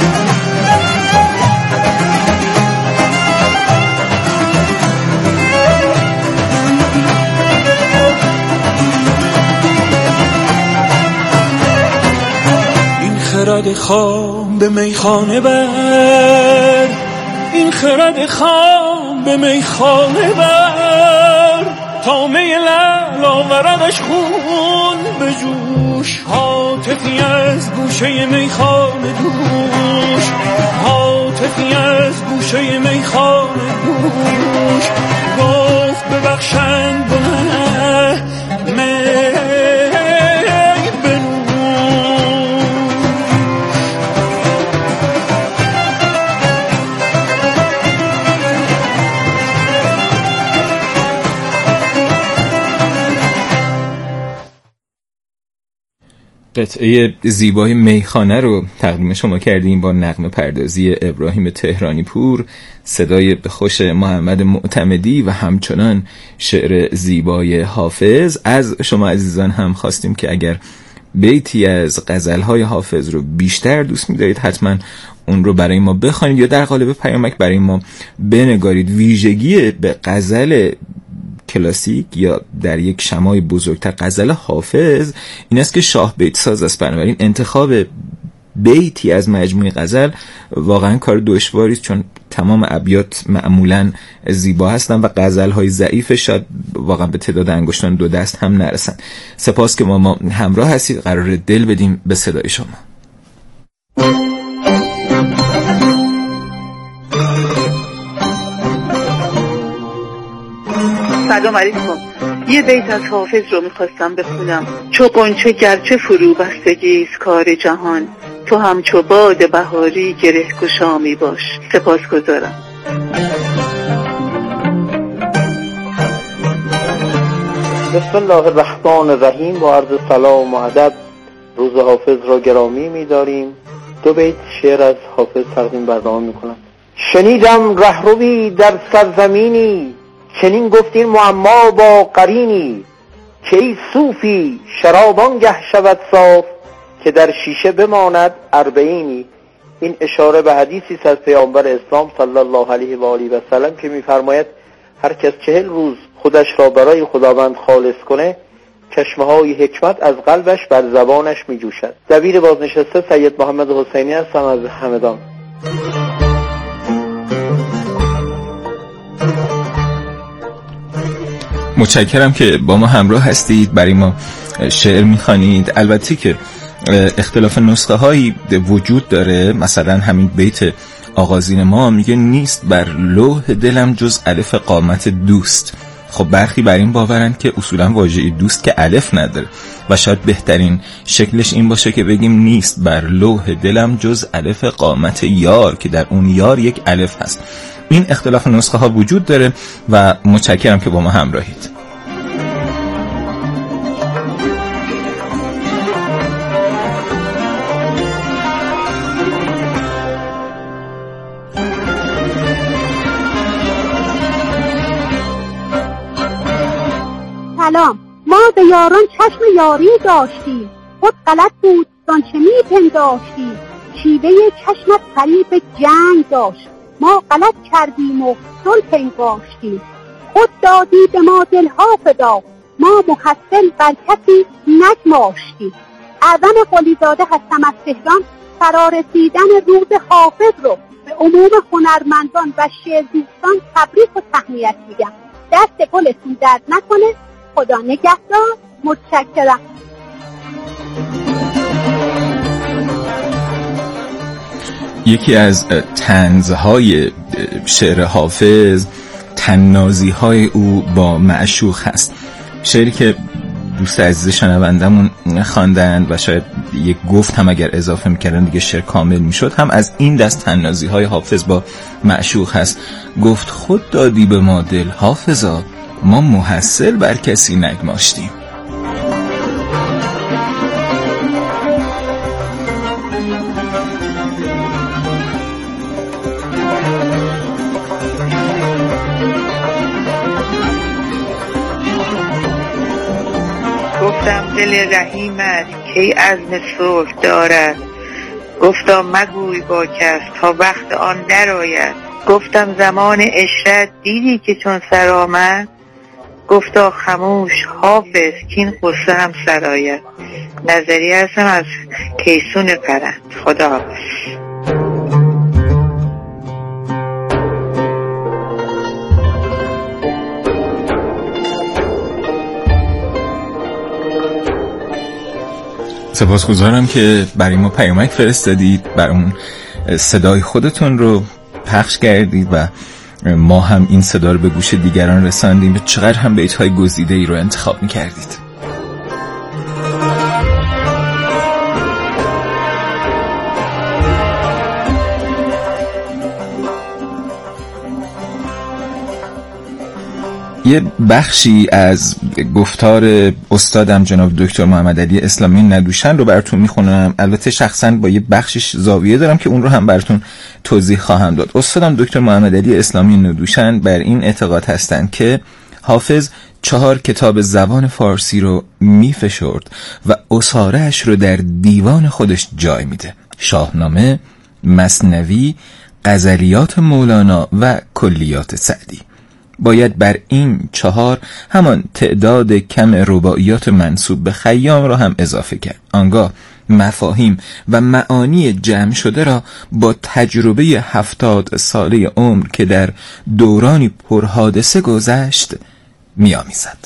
خرد خام به میخانه بر، این خرد خام به میخانه بر، تا می لعل آوردش خون به جوش، هاتفی از گوشه میخانه دوش، هاتفی از گوشه میخانه دوش، گفت ببخشند گناه می قطعه زیبای میخانه رو تقدیم شما کردیم با نغمه پردازی ابراهیم تهرانی پور، صدای خوش محمد معتمدی و همچنان شعر زیبای حافظ. از شما عزیزان هم خواستیم که اگر بیتی از غزلهای حافظ رو بیشتر دوست می‌دارید حتما اون رو برای ما بخوانید یا در قالب پیامک برای ما بنگارید. ویژگی به غزل کلاسیک یا در یک شمای بزرگتر غزل حافظ این است که شاه بیت ساز است، بنابراین انتخاب بیتی از مجموعه غزل واقعا کار دشواری است، چون تمام ابیات معمولا زیبا هستند و غزل‌های ضعیف شاید واقعا به تعداد انگشتان دو دست هم نرسند. سپاس که ما همراه هستید، قرار دل بدیم به صدای شما. سلام علیکم. یه بیت از حافظ رو میخواستم بخونم. چو غنچه گرچه فرو بستگی است کار جهان، تو همچو باد بهاری گره گشا باش. سپاسگزارم. بسم الله الرحمن الرحیم. با عرض سلام و ادب روز حافظ را گرامی می‌داریم. دو بیت شعر از حافظ تقدیم برنامه می‌کنم. شنیدم رهروی در سرزمینی، چنین گفتین معما با قرینی، که ای صوفی شرابان گه شود صاف، که در شیشه بماند اربعینی. این اشاره به حدیثی از پیامبر اسلام صلی الله علیه و آله و سلم که می‌فرماید هر کس 40 روز خودش را برای خداوند خالص کنه، چشمه‌های حکمت از قلبش بر زبانش می‌جوشد. دبیر بازنشسته سید محمد حسینی هستم از همدان. متشکرم که با ما همراه هستید، برای ما شعر میخوانید. البته که اختلاف نسخه هایی وجود داره، مثلا همین بیت آغازین ما میگه نیست بر لوح دلم جز الف قامت دوست. خب برخی بر این باورن که اصولا واژه دوست که الف نداره و شاید بهترین شکلش این باشه که بگیم نیست بر لوح دلم جز الف قامت یار، که در اون یار یک الف هست. این اختلاف نسخه ها وجود داره و متشکرم که با ما همراهید. سلام. ما به یاران چشم یاری داشتیم، خود غلط بود زانچه می پنداشتیم، شیوه چشمت فریب جنگ داشت، ما غلط کردیم و صلح انگاشتیم، خود دادی به ما دلها فدا، ما محصل بر کسی نگماشتیم. اعظم قلیزاده هستم از تهران. فرارسیدن روز حافظ رو به عموم هنرمندان و شعر دوستان تبریک و تهنیت میگم. دست گلتون درد نکنه. خدا نگهدار. متشکرم. یکی از طنزهای شعر حافظ طنازی‌های او با معشوق هست. شعری که دوست عزیز شنوندمون خواندن و شاید یک گفت هم اگر اضافه میکردن دیگه شعر کامل میشد، هم از این دست طنازی‌های حافظ با معشوق هست. گفت خود دادی به ما دل حافظا، ما محصل بر کسی نگماشتیم. گفتم دل رحیمت کی عزم صلح دارد، گفتا مگوی با کس تا وقت آن درآید. گفتم زمان عشرت دیدی که چون سر آمد. گفتا خموش حافظ کین قصه هم سرآید. نظریه هستم از کیسون پرند. خدا حافظ. سپاسگزارم که برای ما پیامک فرستادید، برامون صدای خودتون رو پخش کردید و ما هم این صدا رو به گوش دیگران رساندیم. چقدر هم بیت‌های گزیده‌ای رو انتخاب می‌کردید. یه بخشی از گفتار استادم جناب دکتر محمد علی اسلامی ندوشن رو براتون میخونم. البته شخصا با یه بخشش زاویه دارم که اون رو هم براتون توضیح خواهم داد. استادم دکتر محمد علی اسلامی ندوشن بر این اعتقاد هستند که حافظ 4 کتاب زبان فارسی رو میفشرد و اساره‌اش رو در دیوان خودش جای میده: شاهنامه، مثنوی، غزلیات مولانا و کلیات سعدی. باید بر این 4 همان تعداد کم رباعیات منسوب به خیام را هم اضافه کرد. آنگاه مفاهیم و معانی جمع شده را با تجربه 70 ساله عمر که در دورانی پرحادثه گذشت می‌آمیزد.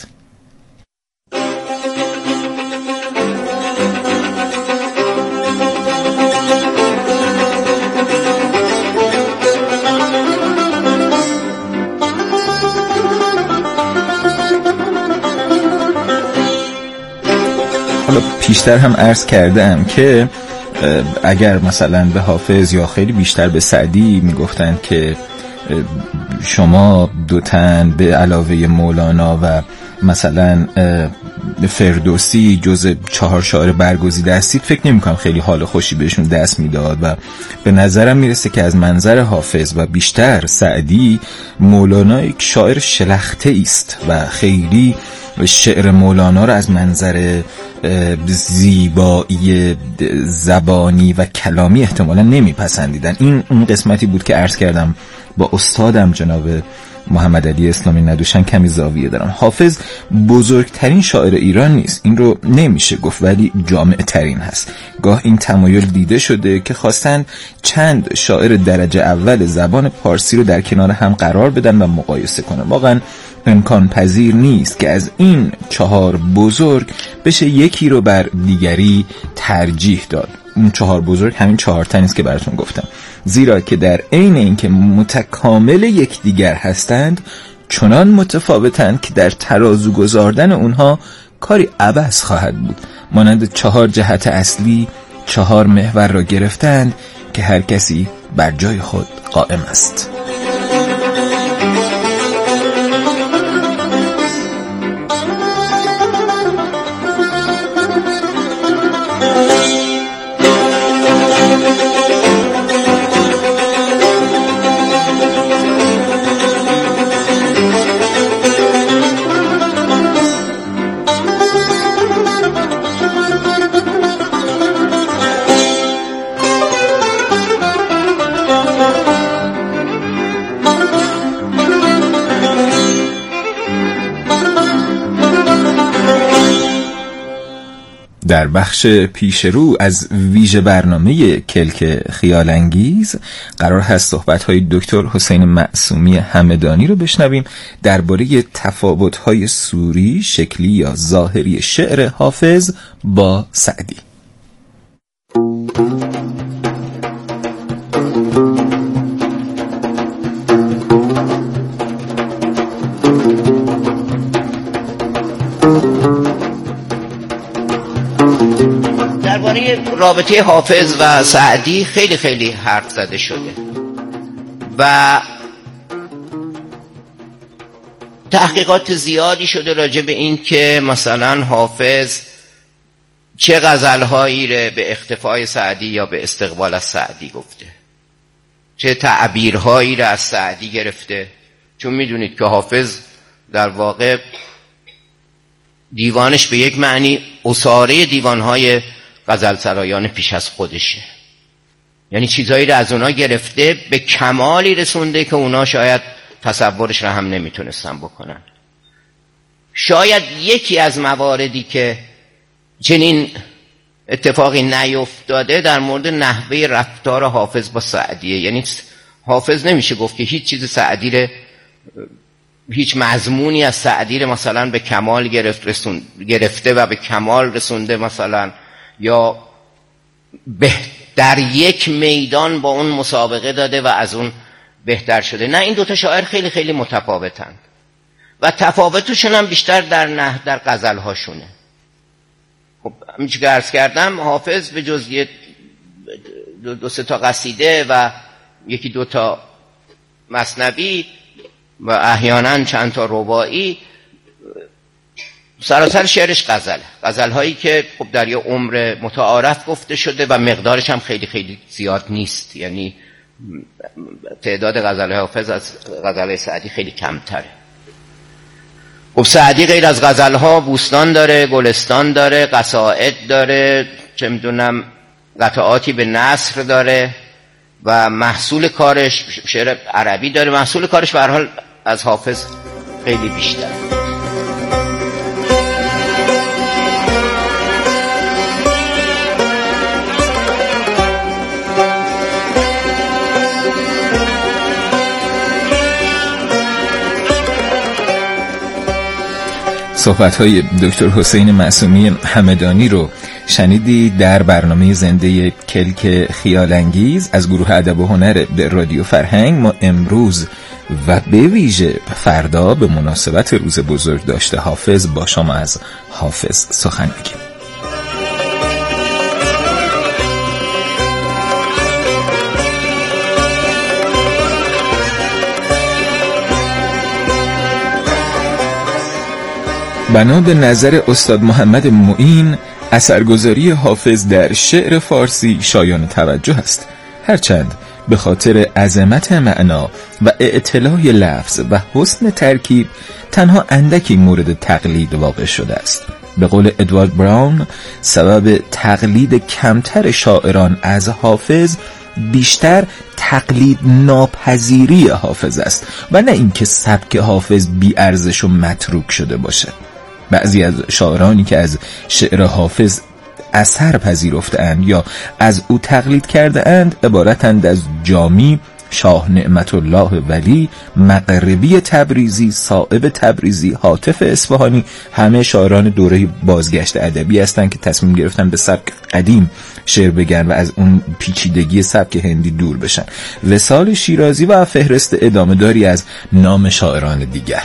حالا پیشتر هم عرض کردم که اگر مثلا به حافظ یا خیلی بیشتر به سعدی میگفتن که شما 2 تن به علاوه مولانا و مثلا فردوسی جز 4 شاعر برگزیده هستید، فکر نمی‌کنم خیلی حال خوشی بهشون دست میداد و به نظرم میرسه که از منظر حافظ و بیشتر سعدی، مولانا یک شاعر شلخته است و خیلی شعر مولانا را از منظر زیبایی زبانی و کلامی احتمالا نمیپسندیدن. این اون قسمتی بود که عرض کردم با استادم جناب محمد علی اسلامی ندوشن کمی زاویه دارم. حافظ بزرگترین شاعر ایران نیست، این رو نمیشه گفت، ولی جامع ترین هست. گاه این تمایل دیده شده که خواستن چند شاعر درجه اول زبان پارسی رو در کنار هم قرار بدن و مقایسه کنن. واقعا امکان پذیر نیست که از این 4 بزرگ بشه یکی رو بر دیگری ترجیح داد. اون 4 بزرگ همین 4 تن است که براتون گفتم، زیرا که در عین اینکه متکامل یکدیگر هستند، چنان متفاوتند که در ترازو گذاردن اونها کاری عبث خواهد بود. مانند 4 جهت اصلی 4 محور را گرفتند که هر کسی بر جای خود قائم است. در بخش پیشرو از ویژه برنامه کلک خیال انگیز قرار هست صحبت‌های دکتر حسین معصومی همدانی رو بشنویم درباره تفاوت‌های صوری، شکلی یا ظاهری شعر حافظ با سعدی. درباره رابطه حافظ و سعدی خیلی حرف زده شده و تحقیقات زیادی شده راجع به این که مثلا حافظ چه غزلهایی رو به اختفای سعدی یا به استقبال از سعدی گفته، چه تعبیرهایی رو از سعدی گرفته. چون میدونید که حافظ در واقع دیوانش به یک معنی اساره دیوانهای غزل سرایان پیش از خودشه یعنی چیزایی رو از اونا گرفته به کمالی رسونده که اونا شاید تصورش رو هم نمیتونستن بکنن. شاید یکی از مواردی که چنین اتفاقی نیفتاده در مورد نحوه رفتار حافظ با سعدیه. یعنی حافظ نمیشه گفت که هیچ چیز سعدی رو، هیچ مضمونی از سعدی رو مثلا به کمال گرفته و به کمال رسونده مثلا، یا در یک میدان با اون مسابقه داده و از اون بهتر شده. نه، این دوتا شاعر خیلی خیلی متفاوتن و تفاوتشون هم بیشتر در غزلهاشونه. خب همینچه که عرض کردم، حافظ به جز دو سه تا قصیده و یکی دو تا مثنوی و احیانا چند تا رباعی، سراسر شعرش غزل هایی که خب در یه عمر متعارف گفته شده و مقدارش هم خیلی خیلی زیاد نیست. یعنی تعداد غزل حافظ از غزل سعدی خیلی کمتره. خب سعدی غیر از غزل ها بوستان داره، گلستان داره، قصائد داره، چه میدونم قطعاتی به نثر داره و محصول کارش شعر عربی داره. محصول کارش به هر حال از حافظ خیلی بیشتر. صحبت‌های دکتر حسین معصومی همدانی رو شنیدی در برنامه زنده کلک خیالانگیز از گروه ادب و هنر به رادیو فرهنگ. ما امروز و به ویژه فردا به مناسبت روز بزرگ داشته حافظ با شما از حافظ سخن میگیم. بنا به نظر استاد محمد معین، اثرگذاری حافظ در شعر فارسی شایان توجه است، هرچند به خاطر عظمت معنا و اعتلاء لفظ و حسن ترکیب تنها اندکی مورد تقلید واقع شده است. به قول ادوارد براون، سبب تقلید کمتر شاعران از حافظ بیشتر تقلید ناپذیری حافظ است و نه اینکه سبک حافظ بی ارزش و متروک شده باشه. بعضی از شاعرانی که از شعر حافظ اثر پذیرفته‌اند یا از او تقلید کرده-اند عبارتند از جامی، شاه نعمت الله ولی، مغربی تبریزی، صائب تبریزی، حاطف اصفهانی. همه شاعران دوره بازگشت ادبی هستند که تصمیم گرفتن به سبک قدیم شعر بگن و از اون پیچیدگی سبک هندی دور بشن. وصال شیرازی و فهرست ادامه داری از نام شاعران دیگر.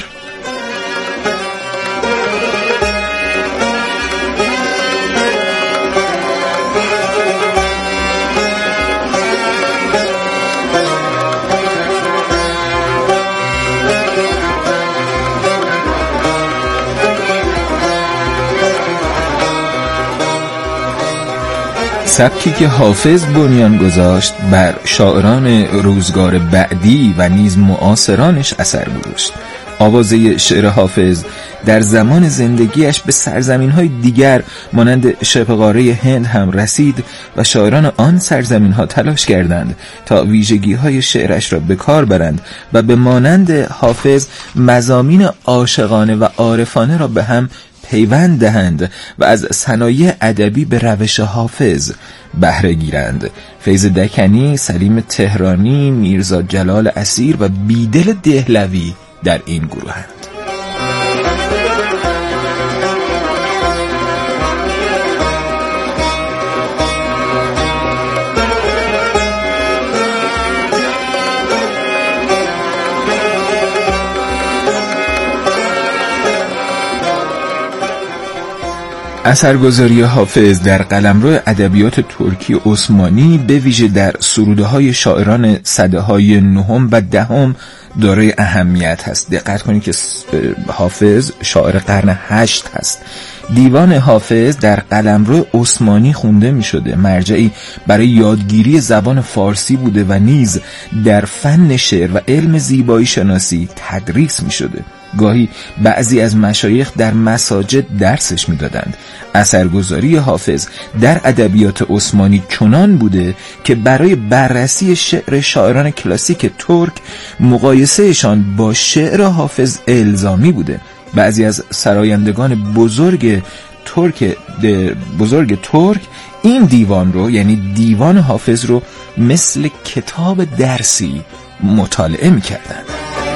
سبکی که حافظ بنیان گذاشت بر شاعران روزگار بعدی و نیز معاصرانش اثر گذاشت. آوازه شعر حافظ در زمان زندگیش به سرزمین‌های دیگر مانند شبه قاره هند هم رسید و شاعران آن سرزمین‌ها تلاش کردند تا ویژگی‌های شعرش را به کار برند و به مانند حافظ مضامین عاشقانه و عارفانه را به هم پیوند دهند و از صنایع ادبی به روش حافظ بهره گیرند. فیض دکنی، سلیم تهرانی، میرزا جلال اسیر و بیدل دهلوی در این گروهند. اثرگذاری حافظ در قلمرو ادبیات ترکی عثمانی به ویژه در سروده‌های شاعران سده‌های نهم و دهم دارای اهمیت هست. دقت کنید که حافظ شاعر قرن 8 هست دیوان حافظ در قلمرو عثمانی خونده می شده، مرجعی برای یادگیری زبان فارسی بوده و نیز در فن شعر و علم زیبایی شناسی تدریس می شده. گاهی بعضی از مشایخ در مساجد درسش می دادند. اثرگذاری حافظ در ادبیات عثمانی چنان بوده که برای بررسی شعر شاعران کلاسیک ترک مقایسهشان با شعر حافظ الزامی بوده. بعضی از سرایندگان بزرگ ترک این دیوان رو، یعنی دیوان حافظ رو، مثل کتاب درسی مطالعه می کردند.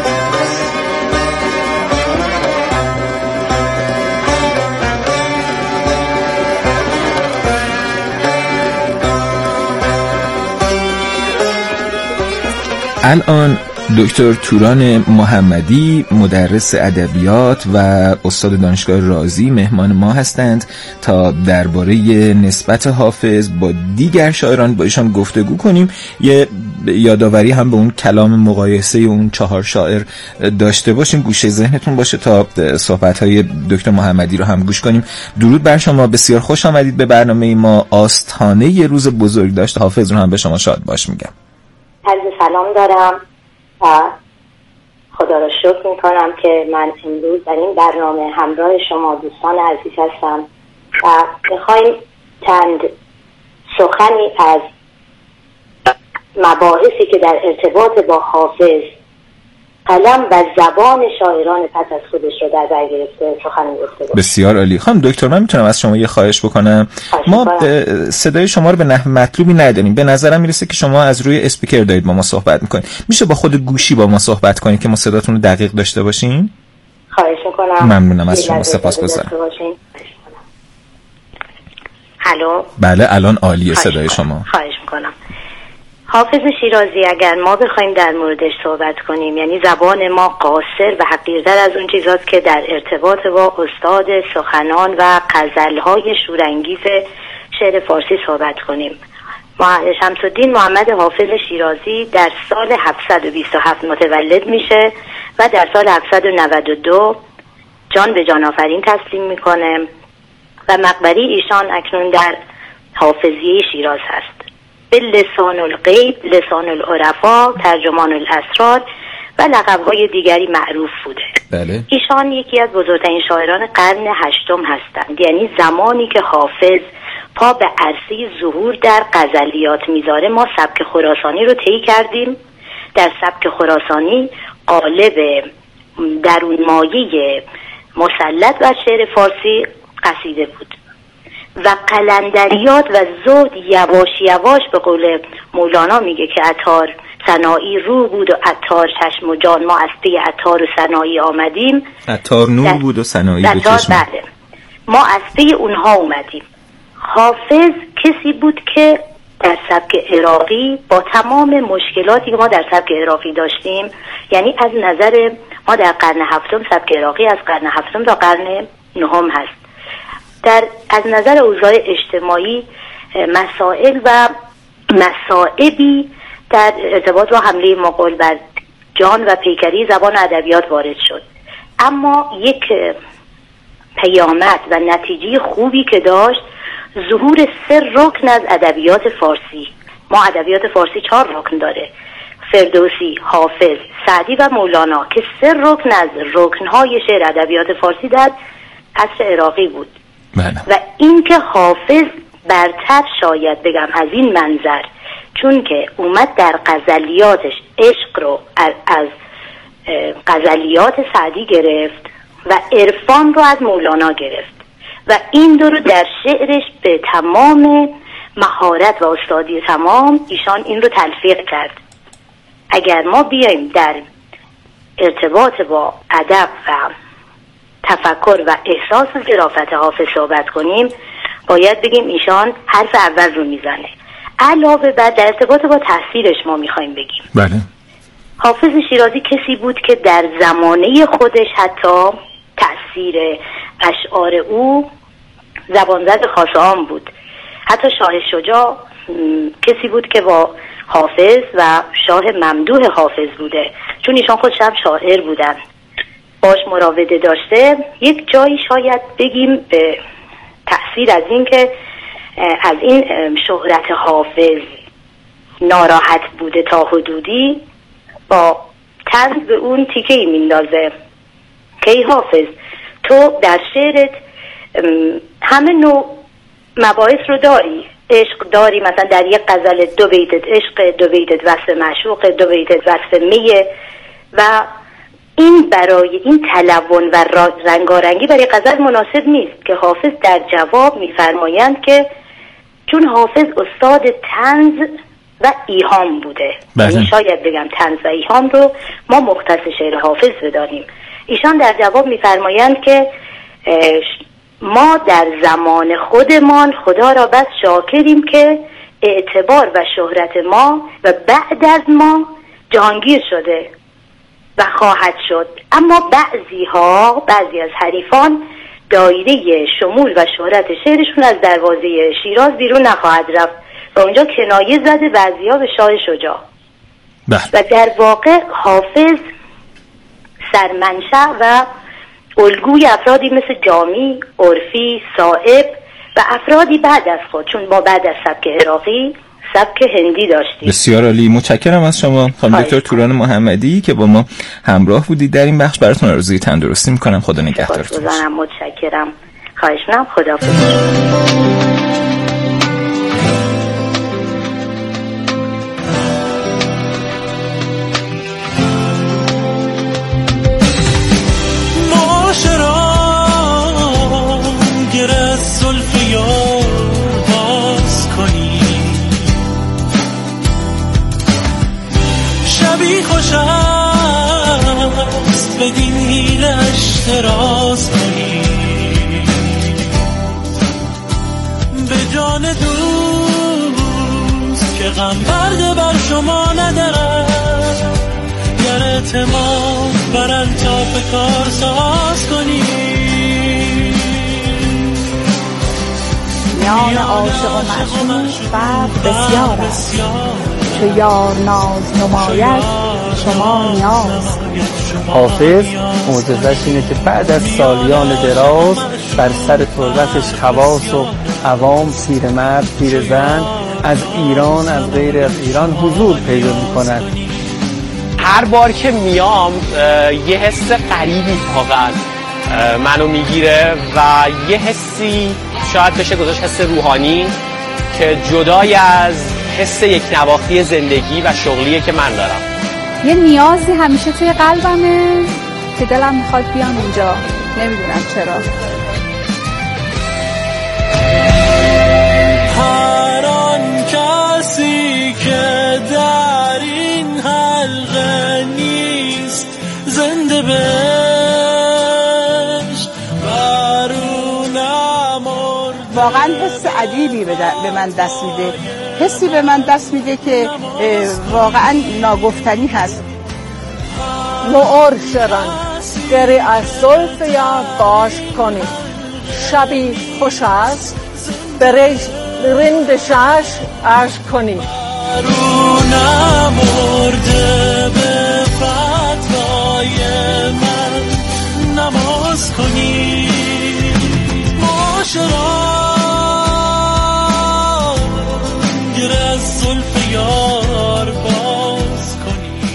الان دکتر توران محمدی، مدرس ادبیات و استاد دانشگاه رازی، مهمان ما هستند تا درباره نسبت حافظ با دیگر شاعران با ایشان گفتگو کنیم. یه یادآوری هم به اون کلام مقایسه اون 4 شاعر داشته باشیم، گوشه ذهنتون باشه تا صحبت‌های دکتر محمدی رو هم گوش کنیم. درود بر شما، بسیار خوش آمدید به برنامه ما. آستانه روز بزرگداشت حافظ رو هم به شما شاد باش میگم. عرض سلام دارم و خدا را شکر میکنم که من امروز در این برنامه همراه شما دوستان عزیز هستم و میخوایم چند سخنی از مباحثی که در ارتباط با حافظ، قلم و زبان شاعران پس از خودش رو در بر گرفته سخن گفته بود. بسیار عالی. خانم دکتر، من میتونم از شما یه خواهش بکنم؟ ما صدای شما رو به نحو مطلوبی نداریم. به نظرم میرسه که شما از روی اسپیکر دارید با ما صحبت میکنید. میشه با خود گوشی با ما صحبت کنید که ما صداتون رو دقیق داشته باشیم؟ خواهش میکنم. ممنونم از شما، سپاسگزارم. الو. بله الان عالیه صدای شما. خواهش میکنم. حافظ شیرازی اگر ما بخوایم در موردش صحبت کنیم، یعنی زبان ما قاصر و حقیرتر از اون چیزاست که در ارتباط با استاد سخنان و غزل‌های شورانگیز شعر فارسی صحبت کنیم. شمس‌الدین محمد حافظ شیرازی در سال 727 متولد میشه و در سال 792 جان به جان آفرین تسلیم میکنه و مقبره ایشان اکنون در حافظیه شیراز هست. به لسان الغیب، لسان العرفا، ترجمان الاسرار و لقب‌های دیگری معروف بوده. بله. ایشان یکی از بزرگترین شاعران قرن 8 هستند، یعنی زمانی که حافظ پا به عرصه ظهور در غزلیات میذاره ما سبک خراسانی رو طی کردیم. در سبک خراسانی قالب درون مایه مسلط بر شعر فارسی قصیده بود و قلندریات و زهد یواش یواش به قول مولانا میگه که عطار سنایی رو بود و عطار چشم و جان، ما از پی عطار و سنایی آمدیم. عطار نور بود و سنایی به چشم. بله، ما از پی اونها اومدیم. حافظ کسی بود که در سبک عراقی با تمام مشکلاتی که ما در سبک عراقی داشتیم، یعنی از نظر ما در قرن 7 سبک عراقی از قرن 7 تا قرن 9 هست، از نظر اوضاع اجتماعی مسائل و مصائبی در ارتباط با حمله مغول بر جان و پیکری زبان و ادبیات وارد شد، اما یک پیامد و نتیجه خوبی که داشت ظهور 3 رکن از ادبیات فارسی. ما ادبیات فارسی 4 رکن داره: فردوسی، حافظ، سعدی و مولانا، که 3 رکن از رکنهای شعر ادبیات فارسی در عصر عراقی بود. و این که حافظ برتر شاید بگم از این منظر، چون که اومد در غزلیاتش عشق رو از غزلیات سعدی گرفت و عرفان رو از مولانا گرفت و این دو رو در شعرش به تمام مهارت و استادی تمام ایشان این رو تلفیق کرد. اگر ما بیایم در ارتباط با ادب و تفکر و احساس و ظرافت حافظ صحبت کنیم، باید بگیم ایشان حرف اول رو میزنه. علاوه بر در ارتباط با تحصیلش ما میخوایم بگیم بله، حافظ شیرازی کسی بود که در زمانه خودش حتی تأثیر اشعار او زبانزد خاص عام بود. حتی شاه شجاع کسی بود که با حافظ و شاه ممدوح حافظ بوده، چون ایشان خودش هم شاعر بودن باش مراوده داشته، یک جایی شاید بگیم به تأثیر از این که از این شهرت حافظ ناراحت بوده تا حدودی، با طنز به اون تیکه‌ای میندازه که ای حافظ، تو در شعرت همه نوع مباحث رو داری، عشق داری، مثلا در یک غزل 2 بیتت عشق، 2 بیتت وصف معشوق، 2 بیتت وصف میه و این برای این تلون و رنگارنگی برای غزل مناسب نیست که حافظ در جواب میفرمایند که چون حافظ استاد طنز و ایهام بوده، یعنی شاید بگم طنز و ایهام رو ما مختص شعر حافظ بدانیم. ایشان در جواب میفرمایند که ما در زمان خودمان خدا را بس شاکریم که اعتبار و شهرت ما و بعد از ما جهانگیر شده و خواهد شد، اما بعضی از حریفان دایره شمول و شهرت شعرشون از دروازه شیراز بیرون نخواهد رفت و اونجا کنایه زده بعضی‌ها به شاه شجاع. و در واقع حافظ سرمنشأ و الگوی افرادی مثل جامی، عرفی، صائب و افرادی بعد از خود، چون ما بعد از سبک عراقی سبک هندی داشتیم. بسیار عالی، متشکرم از شما خانم دکتر توران محمدی که با ما همراه بودید در این بخش. براتون آرزوی تندرستی میکنم. خدا نگهدارتون باشه. متشکرم. خواهش می‌کنم. خداحافظ. خوش است بدین هیلش تراز کنی، به جان دوست که غم برده بر شما ندارد، گر اعتماد بر الطاف کار ساز کنی. میان عاشق و معشوق فرق بسیار است، چو یار ناز نماید شما نیاز. حافظ معجزش اینه که بعد از سالیان دراز بر سر تربتش خواص و عوام، پیرمرد پیرزن، از ایران از غیر از ایران حضور پیدا میکنن. هر بار که میام یه حس غریبی واقعا منو میگیره و یه حسی شاید بشه گذاشت حس روحانی که جدای از حس یک نواختی زندگی و شغلیه که من دارم. یه نیازی همیشه توی قلبمه که دلم میخواد بیام اینجا، نمیدونم چرا. هر آن کسی که در این حلقه نیست زنده بهش برونم. واقعا حس عجیبی به من دست میده، حسی به من دست میده که واقعا ناگفتنی هست. معاشران دری از زلف یا باش کنید، شبی خوش است برای رند شش عرض کنید. مرده به فتوای من نماز کنی، معاشران گر از زلف یار باز کنی.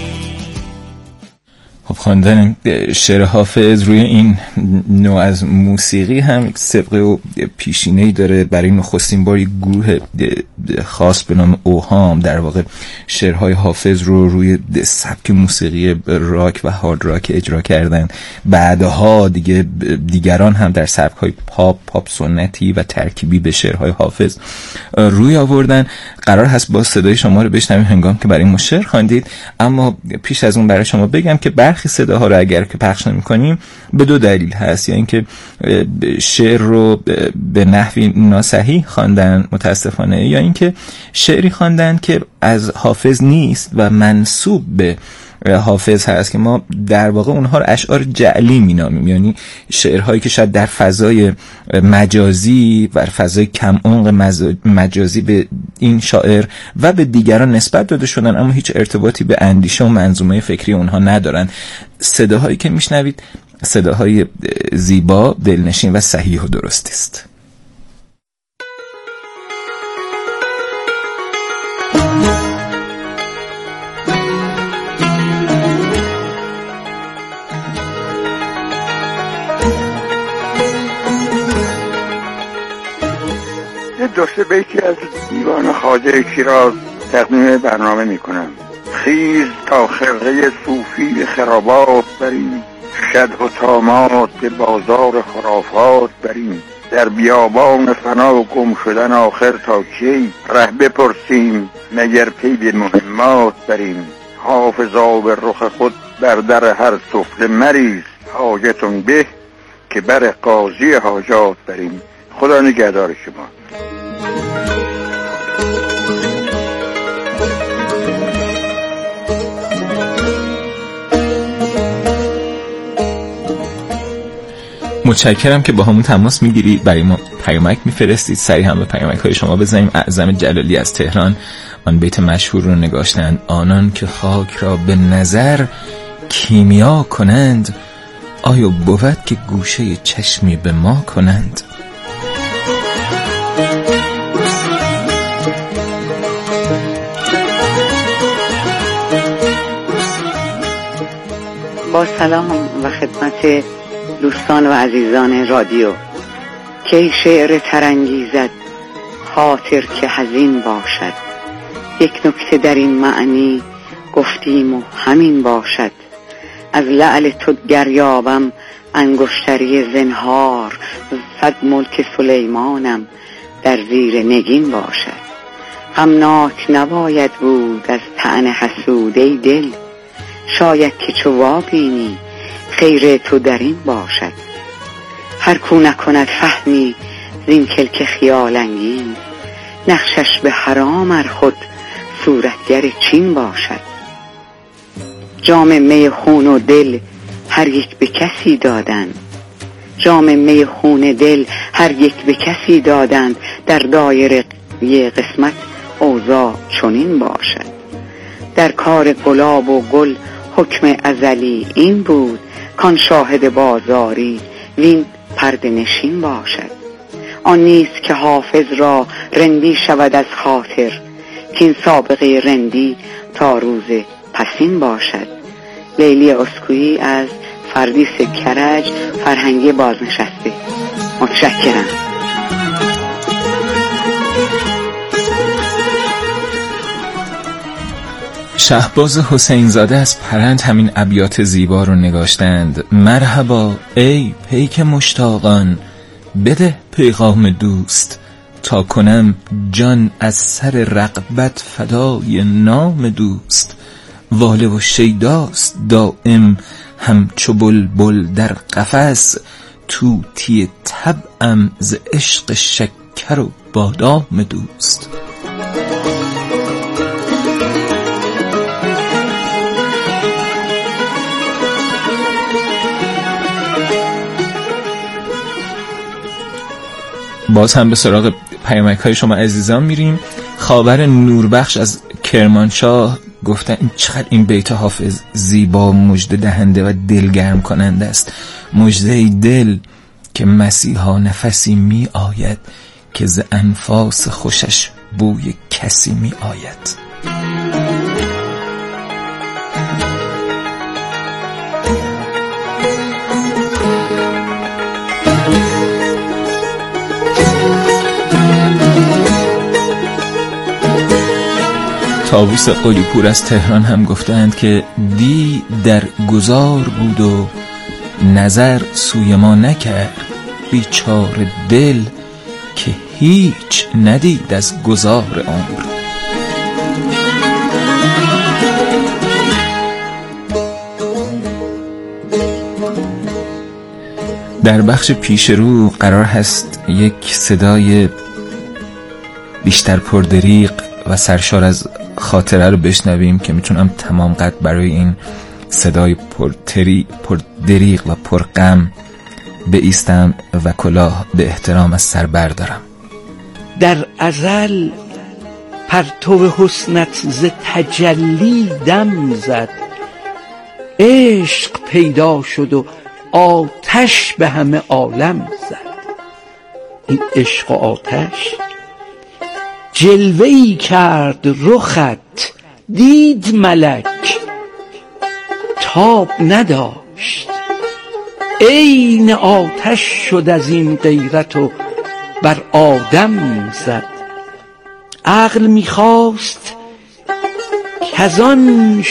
خب خواندن شعر حافظ روی این نوع از موسیقی هم سبقه و پیشینه‌ای داره. برای نخستین بار گروه خاص به نام اوهام در واقع شعرهای حافظ رو روی سبک موسیقی راک و هارد راک اجرا کردن. بعدها دیگران هم در سبک‌های پاپ سنتی و ترکیبی به شعرهای حافظ روی آوردن. قرار هست با صدای شما رو بشنویم هنگام که برای ما شعر خواندید، اما پیش از اون برای شما بگم که برخی صداها رو اگر که پخش نمی‌کنیم به دو دلیل هست. یا اینکه شعر رو به نحوی ناصحیح خواندن متاسفانه، یا اینکه شعری خواندن که از حافظ نیست و منسوب به حافظ هست که ما در واقع اونها رو اشعار جعلی مینامیم، یعنی شعرهایی که شاید در فضای مجازی و فضای کم عمق مجازی به این شاعر و به دیگران نسبت داده شدن، اما هیچ ارتباطی به اندیشه و منظومه فکری اونها ندارن. صداهایی که میشنوید صداهای زیبا، دلنشین و صحیح و درستی است. دو سه بیتی از دیوان خواجه شیراز تقدیم برنامه می کنم. خیز تا خرقه صوفی به خرابات بریم، شدح و طامات به بازار خرافات بریم. در بیابان فنا و گم شدن آخر تا کی، ره بپرسیم مگر پی به مهمات بریم. حافظا به رخ خود بر در هر سفله مریز، حاجتون به که بر قاضی حاجات بریم. خدا نگهدار شما. متشکرم که با همون تماس میگیری، برای ما پیامک میفرستید. سریع هم به پیامک های شما بزنیم. اعظم جلالی از تهران آن بیت مشهور رو نگاشتند: آنان که خاک را به نظر کیمیا کنند، آیا بود که گوشه چشمی به ما کنند؟ با سلام و خدمت دوستان و عزیزان رادیو. کی شعر ترانگیزد خاطر که حزین باشد، یک نکته در این معنی گفتیم و همین باشد. از لعل تو گریابم انگشتری زنهار، صد ملک سلیمانم در زیر نگین باشد. غمناک نباید بود از طعن حسود ای دل، شاید که چو وابینی خیر تو در این باشد. هر کو نکند فهمی زین کلک خیال انگیز، نقشش به حرام ار خود صورتگر چین باشد. جام می خون و دل هر یک به کسی دادند، جام می خون دل هر یک به کسی دادند، در دایره قسمت اوضاع چنین باشد. در کار گلاب و گل حکم ازلی این بود، کان شاهد بازاری وین پرده نشین باشد. آن نیست که حافظ را رندی شود از خاطر، کین سابقه رندی تا روز پسین باشد. لیلی اسکویی از فردیس کرج، فرهنگی بازنشسته. متشکرم. شهباز حسین زاده از پرند همین ابیات زیبا رو نگاشتند: مرحبا ای پیک مشتاقان، بده پیغام دوست، تا کنم جان از سر رغبت فدای نام دوست. واله و شیداست دائم همچو بلبل در قفس، طوطی طبعم ز عشق شکر و بادام دوست. باز هم به سراغ پیامک های شما عزیزان میریم. خاور نوربخش از کرمانشاه گفتن چقدر این بیت حافظ زیبا، مژده دهنده و دلگرم کننده است. مژده دل که مسیحا نفسی می آید، که ز انفاس خوشش بوی کسی می آید. طاووس قلی‌پور از تهران هم گفتند که دی در گذار بود و نظر سوی ما نکرد، بیچاره دل که هیچ ندید از گذار عمر. در بخش پیش رو قرار هست یک صدای بیشتر پردریغ و سرشار از خاطره رو بشنویم که میتونم تمام قد برای این صدای پردریغ و پرغم بایستم و کلاه به احترام از سر بردارم. در ازل پرتو حسنت ز تجلی دم زد، عشق پیدا شد و آتش به همه عالم زد. این عشق و آتش جلوه‌ای کرد رخت، دید ملک تاب نداشت. عین آتش شد از این غیرت و بر آدم زد. عقل میخواست کزان